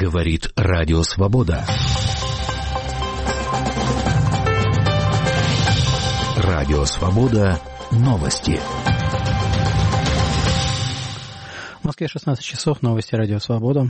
Говорит Радио Свобода. Радио Свобода. Новости. В Москве 16 часов. Новости Радио Свобода.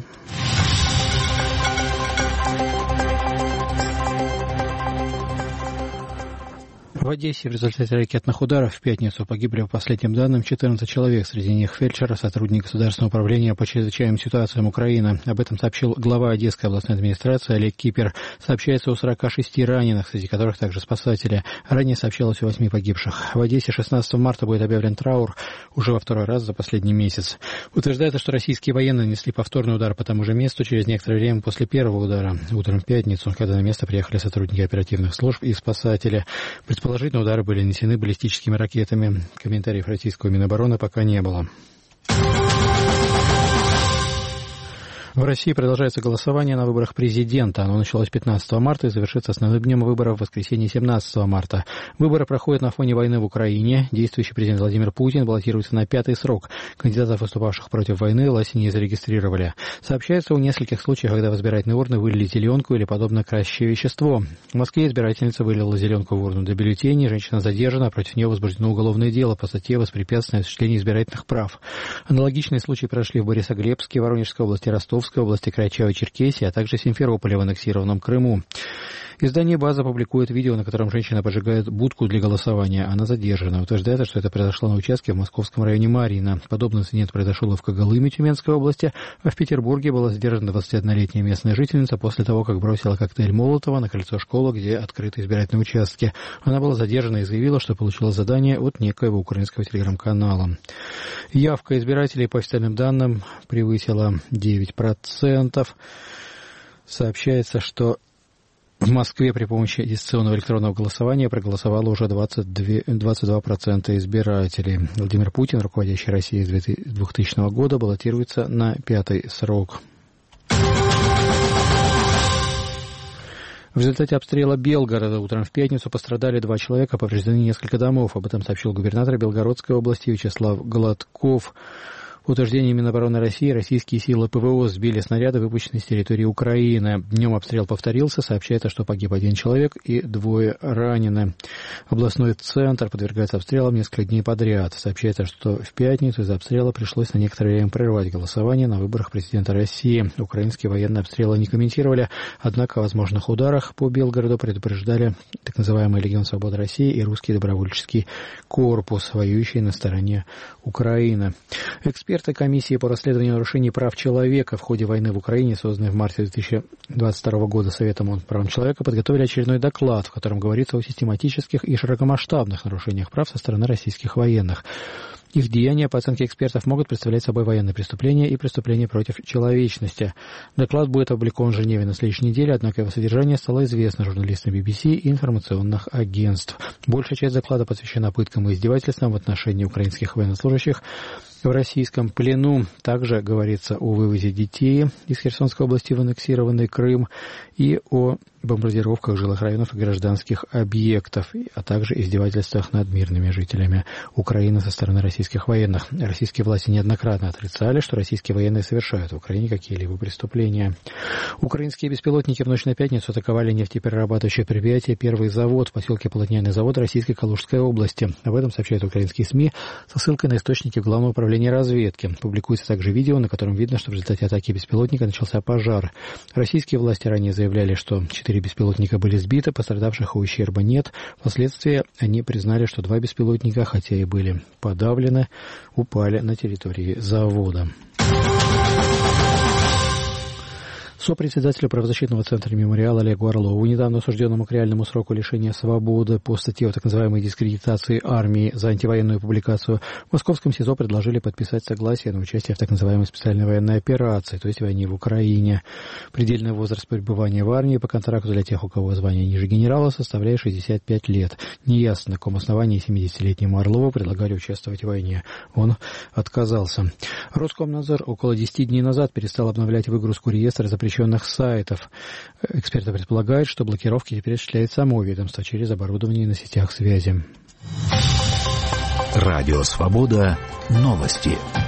В Одессе в результате ракетных ударов в пятницу погибли, по последним данным, 14 человек. Среди них фельдшер, сотрудник Государственного управления по чрезвычайным ситуациям Украины. Об этом сообщил глава Одесской областной администрации Олег Кипер. Сообщается о 46 раненых, среди которых также спасатели. Ранее сообщалось о 8 погибших. В Одессе 16 марта будет объявлен траур уже во второй раз за последний месяц. Утверждается, что российские военные нанесли повторный удар по тому же месту через некоторое время после первого удара. Утром в пятницу, когда на место приехали сотрудники оперативных служб и спасатели. Предположительно, удары были нанесены баллистическими ракетами. Комментариев российского Минобороны пока не было. В России продолжается голосование на выборах президента. Оно началось 15 марта и завершится основным днем выборов в воскресенье 17 марта. Выборы проходят на фоне войны в Украине. Действующий президент Владимир Путин баллотируется на 5-й срок. Кандидатов, выступавших против войны, власти не зарегистрировали. Сообщается о нескольких случаях, когда в избирательные урны вылили зеленку или подобное красящее вещество. В Москве избирательница вылила зеленку в урну для бюллетеней. Женщина задержана, а против нее возбуждено уголовное дело по статье «Воспрепятствование осуществлению избирательных прав». Аналогичные случаи прошли в Борисоглебске, Воронежской области, Ростовской области, Карачаево-Черкесии, а также Симферополе в аннексированном Крыму. Издание «База» публикует видео, на котором женщина поджигает будку для голосования. Она задержана. Утверждается, что это произошло на участке в московском районе Марьино. Подобный инцидент произошел и в Когалыме Тюменской области, а в Петербурге была задержана 21-летняя местная жительница после того, как бросила коктейль Молотова на крыльцо школы, где открыты избирательные участки. Она была задержана и заявила, что получила задание от некоего украинского телеграм-канала. Явка избирателей, по официальным данным, превысила 9%. Сообщается, что в Москве при помощи дистанционного электронного голосования проголосовало уже 22% избирателей. Владимир Путин, руководящий Россией с 2000 года, баллотируется на 5-й срок. В результате обстрела Белгорода утром в пятницу пострадали 2 человека, повреждены несколько домов. Об этом сообщил губернатор Белгородской области Вячеслав Гладков. По утверждению Минобороны России, российские силы ПВО сбили снаряды, выпущенные с территории Украины. Днем обстрел повторился. Сообщается, что погиб 1 человек и 2 ранены. Областной центр подвергается обстрелам несколько дней подряд. Сообщается, что в пятницу из-за обстрела пришлось на некоторое время прервать голосование на выборах президента России. Украинские военные обстрелы не комментировали, однако о возможных ударах по Белгороду предупреждали так называемый Легион Свободы России и Русский добровольческий корпус, воюющие на стороне Украины. Эксперты комиссии по расследованию нарушений прав человека в ходе войны в Украине, созданной в марте 2022 года Советом ООН по правам человека, подготовили очередной доклад, в котором говорится о систематических и широкомасштабных нарушениях прав со стороны российских военных. Их деяния, по оценке экспертов, могут представлять собой военные преступления и преступления против человечности. Доклад будет опубликован в Женеве на следующей неделе, однако его содержание стало известно журналистам BBC и информационных агентств. Большая часть доклада посвящена пыткам и издевательствам в отношении украинских военнослужащих в российском плену. Также говорится о вывозе детей из Херсонской области в аннексированный Крым и о бомбардировках жилых районов и гражданских объектов, а также издевательствах над мирными жителями Украины со стороны российских военных. Российские власти неоднократно отрицали, что российские военные совершают в Украине какие-либо преступления. Украинские беспилотники в ночь на пятницу атаковали нефтеперерабатывающее предприятие «Первый завод» в поселке Полотняный завод Российской Калужской области. Об этом сообщают украинские СМИ со ссылкой на источники Главного управления разведки. Публикуется также видео, на котором видно, что в результате атаки беспилотника начался пожар. Российские власти ранее заявляли, что 4 беспилотника были сбиты, пострадавших и ущерба нет. Впоследствии они признали, что 2 беспилотника, хотя и были подавлены, упали на территории завода. Сопредседателю правозащитного центра «Мемориал» Олегу Орлову, недавно осужденному к реальному сроку лишения свободы по статье о так называемой дискредитации армии за антивоенную публикацию, в московском СИЗО предложили подписать согласие на участие в так называемой специальной военной операции, то есть войне в Украине. Предельный возраст пребывания в армии по контракту для тех, у кого звание ниже генерала, составляет 65 лет. Неясно, на каком основании 70-летнему Орлову предлагали участвовать в войне. Он отказался. Роскомнадзор около 10 дней назад перестал обновлять выгрузку реестра запрещенных сайтов. Эксперты предполагают, что блокировки теперь осуществляет само ведомство через оборудование на сетях связи. Радио Свобода. Новости.